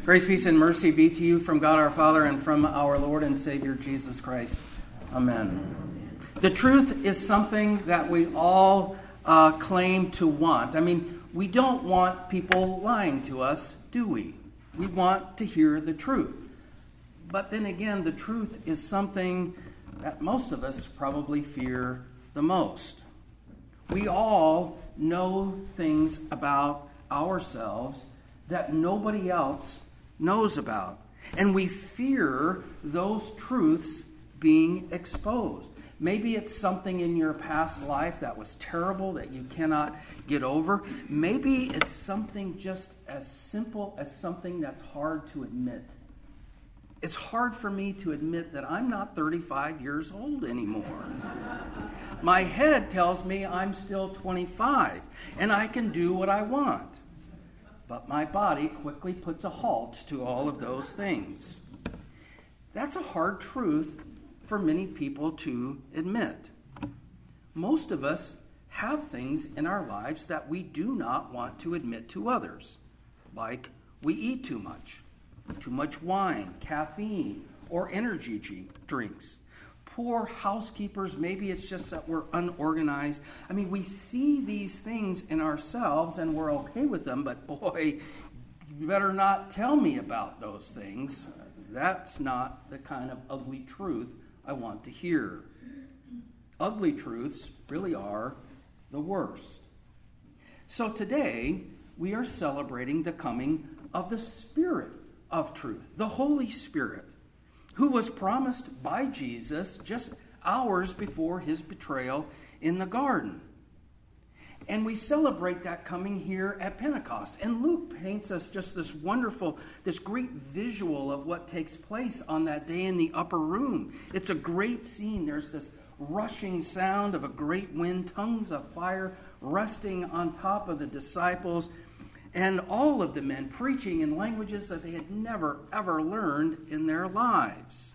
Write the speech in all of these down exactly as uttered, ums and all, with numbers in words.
Grace, peace, and mercy be to you from God our Father and from our Lord and Savior Jesus Christ. Amen. The truth is something that we all uh, claim to want. I mean, we don't want people lying to us, do we? We want to hear the truth. But then again, the truth is something that most of us probably fear the most. We all know things about ourselves that nobody else knows about. And we fear those truths being exposed. Maybe it's something in your past life that was terrible that you cannot get over. Maybe it's something just as simple as something that's hard to admit. It's hard for me to admit that I'm not thirty-five years old anymore. My head tells me I'm still twenty-five and I can do what I want. But my body quickly puts a halt to all of those things. That's a hard truth for many people to admit. Most of us have things in our lives that we do not want to admit to others, like we eat too much, too much wine, caffeine, or energy drinks. Poor housekeepers, maybe it's just that we're unorganized. I mean, we see these things in ourselves and we're okay with them, but boy, you better not tell me about those things. That's not the kind of ugly truth I want to hear. Ugly truths really are the worst. So today, we are celebrating the coming of the Spirit of truth, the Holy Spirit, who was promised by Jesus just hours before his betrayal in the garden. And we celebrate that coming here at Pentecost. And Luke paints us just this wonderful, this great visual of what takes place on that day in the upper room. It's a great scene. There's this rushing sound of a great wind, tongues of fire resting on top of the disciples, and all of the men preaching in languages that they had never, ever learned in their lives.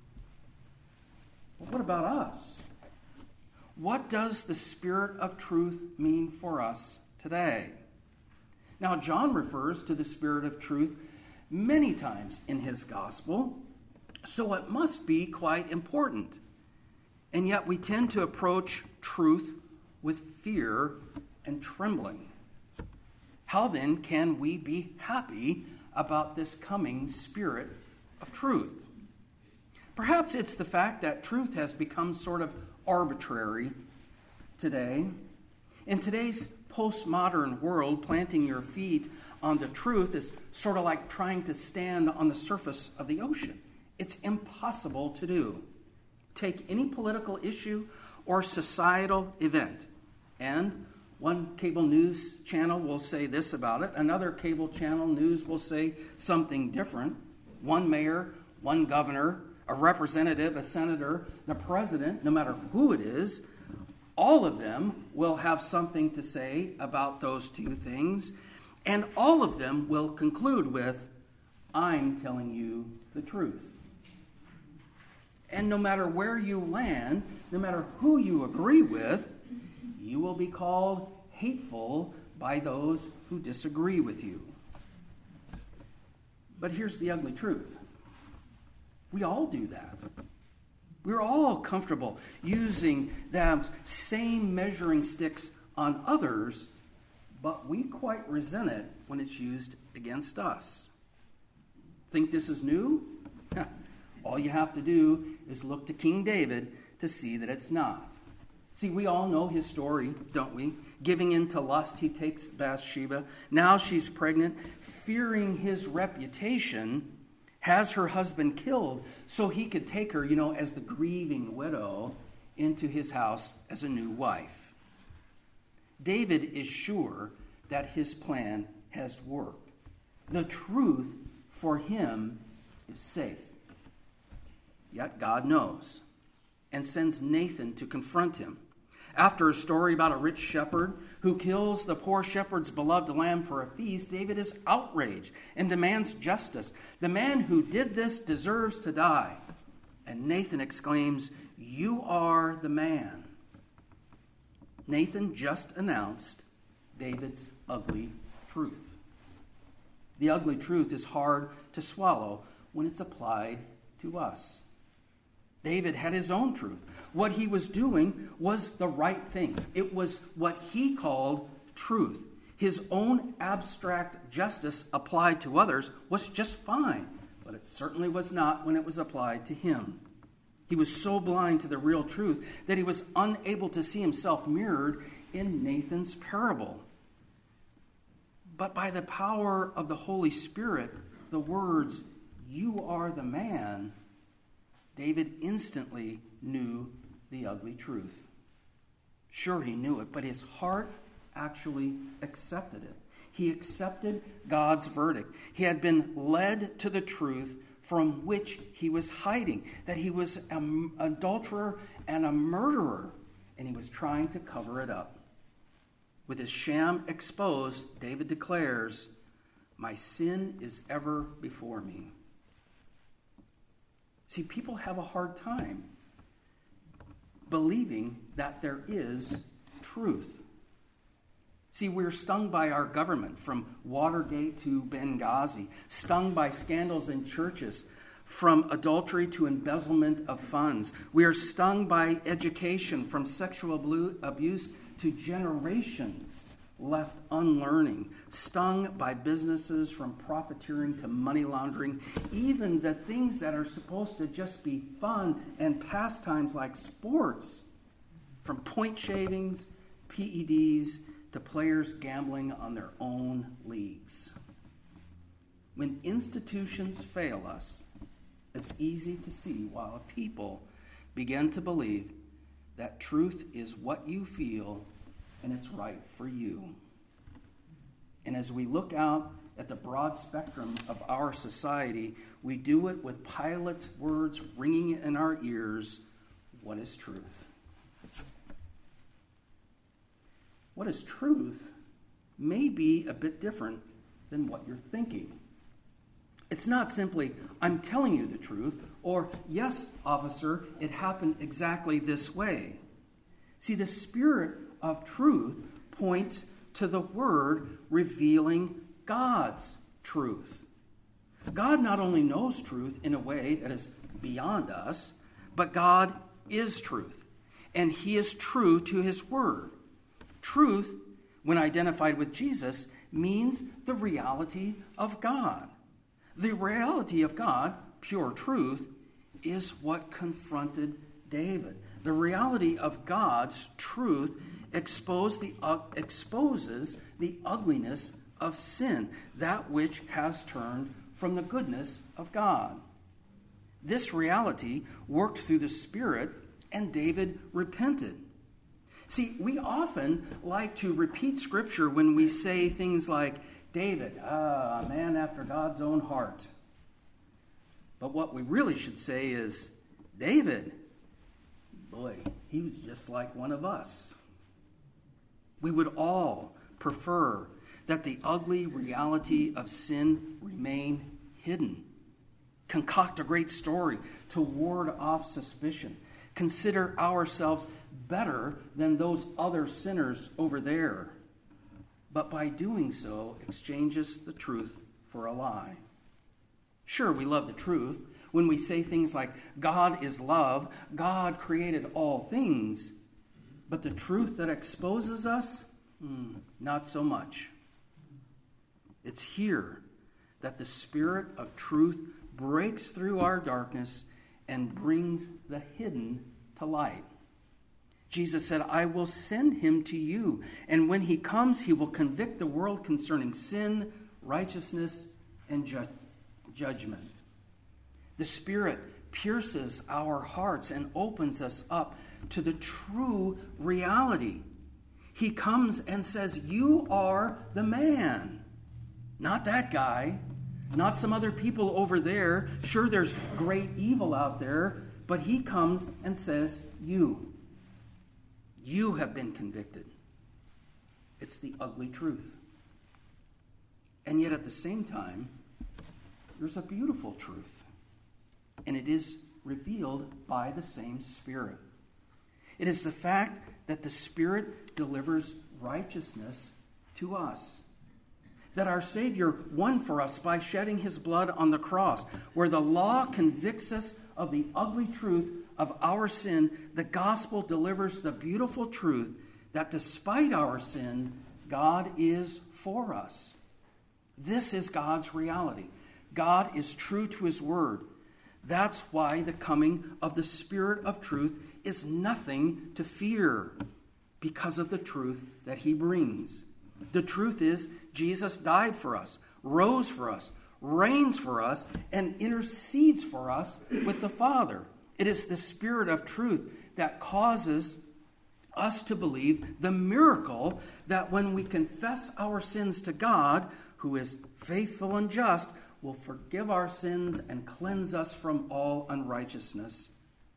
But what about us? What does the Spirit of truth mean for us today? Now, John refers to the Spirit of truth many times in his gospel, so it must be quite important. And yet we tend to approach truth with fear and trembling. How then can we be happy about this coming Spirit of truth? Perhaps it's the fact that truth has become sort of arbitrary today. In today's postmodern world, planting your feet on the truth is sort of like trying to stand on the surface of the ocean. It's impossible to do. Take any political issue or societal event, and one cable news channel will say this about it. Another cable channel news will say something different. One mayor, one governor, a representative, a senator, the president, no matter who it is, all of them will have something to say about those two things. And all of them will conclude with, I'm telling you the truth. And no matter where you land, no matter who you agree with, you will be called hateful by those who disagree with you. But here's the ugly truth. We all do that. We're all comfortable using those same measuring sticks on others, but we quite resent it when it's used against us. Think this is new? All you have to do is look to King David to see that it's not. See, we all know his story, don't we? Giving in to lust, he takes Bathsheba. Now she's pregnant. Fearing his reputation, has her husband killed so he could take her, you know, as the grieving widow into his house as a new wife. David is sure that his plan has worked. The truth for him is safe. Yet God knows and sends Nathan to confront him. After a story about a rich shepherd who kills the poor shepherd's beloved lamb for a feast, David is outraged and demands justice. The man who did this deserves to die. And Nathan exclaims, "You are the man." Nathan just announced David's ugly truth. The ugly truth is hard to swallow when it's applied to us. David had his own truth. What he was doing was the right thing. It was what he called truth. His own abstract justice applied to others was just fine, but it certainly was not when it was applied to him. He was so blind to the real truth that he was unable to see himself mirrored in Nathan's parable. But by the power of the Holy Spirit, the words, "You are the man," David instantly knew the ugly truth. Sure, he knew it, but his heart actually accepted it. He accepted God's verdict. He had been led to the truth from which he was hiding, that he was an adulterer and a murderer, and he was trying to cover it up. With his sham exposed, David declares, "My sin is ever before me." See, people have a hard time believing that there is truth. See, we're stung by our government, from Watergate to Benghazi, stung by scandals in churches, from adultery to embezzlement of funds. We are stung by education, from sexual abuse to generations left unlearning, stung by businesses from profiteering to money laundering, even the things that are supposed to just be fun and pastimes like sports, from point shavings, P E Ds, to players gambling on their own leagues. When institutions fail us, it's easy to see why people begin to believe that truth is what you feel and it's right for you. And as we look out at the broad spectrum of our society, we do it with Pilate's words ringing in our ears, "What is truth?" What is truth may be a bit different than what you're thinking. It's not simply, "I'm telling you the truth," or, "Yes, officer, it happened exactly this way." See, the spirit of truth points to the word revealing God's truth. God not only knows truth in a way that is beyond us, but God is truth, and he is true to his word. Truth, when identified with Jesus, means the reality of God. The reality of God, pure truth, is what confronted David. The reality of God's truth expose the, uh, exposes the ugliness of sin, that which has turned from the goodness of God. This reality worked through the Spirit, and David repented. See, we often like to repeat Scripture when we say things like, "David, ah, a man after God's own heart." But what we really should say is, "David, boy, he was just like one of us." We would all prefer that the ugly reality of sin remain hidden. Concoct a great story to ward off suspicion. Consider ourselves better than those other sinners over there. But by doing so, exchanges the truth for a lie. Sure, we love the truth when we say things like, "God is love, God created all things." But the truth that exposes us, hmm, not so much. It's here that the Spirit of truth breaks through our darkness and brings the hidden to light. Jesus said, "I will send him to you, and when he comes, he will convict the world concerning sin, righteousness, and ju- judgment." The Spirit pierces our hearts and opens us up to the true reality. He comes and says, "You are the man." Not that guy, not some other people over there. Sure, there's great evil out there, but he comes and says, "You. You have been convicted." It's the ugly truth. And yet at the same time, there's a beautiful truth. And it is revealed by the same Spirit. It is the fact that the Spirit delivers righteousness to us. that our Savior won for us by shedding his blood on the cross. Where the law convicts us of the ugly truth of our sin, the gospel delivers the beautiful truth that despite our sin, God is for us. This is God's reality. God is true to his word. That's why the coming of the Spirit of truth is nothing to fear, because of the truth that he brings. The truth is, Jesus died for us, rose for us, reigns for us, and intercedes for us with the Father. It is the Spirit of truth that causes us to believe the miracle that when we confess our sins to God, who is faithful and just, will forgive our sins and cleanse us from all unrighteousness.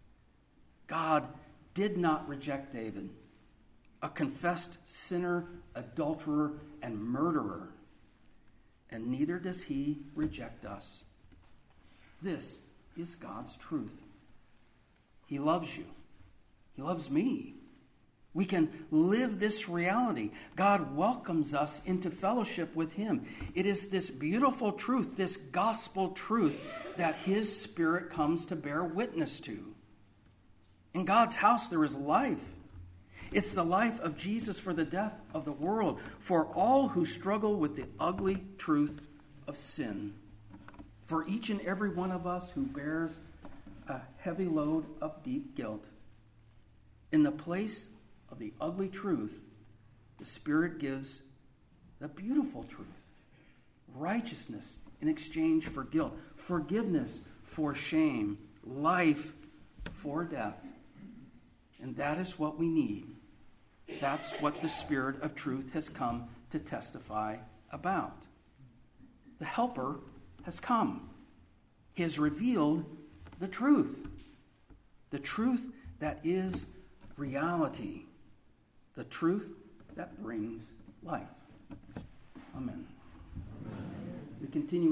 God did not reject David, a confessed sinner, adulterer, and murderer, and neither does he reject us. This is God's truth. He loves you. He loves me. We can live this reality. God welcomes us into fellowship with him. It is this beautiful truth, this gospel truth, that his Spirit comes to bear witness to. In God's house there is life. It's the life of Jesus for the death of the world, for all who struggle with the ugly truth of sin. For each and every one of us who bears a heavy load of deep guilt. In the place of the ugly truth, the Spirit gives the beautiful truth. Righteousness in exchange for guilt. Forgiveness for shame. Life for death. And that is what we need. That's what the Spirit of truth has come to testify about. The Helper has come. He has revealed the truth. The truth that is reality. The truth that brings life. Amen. We continue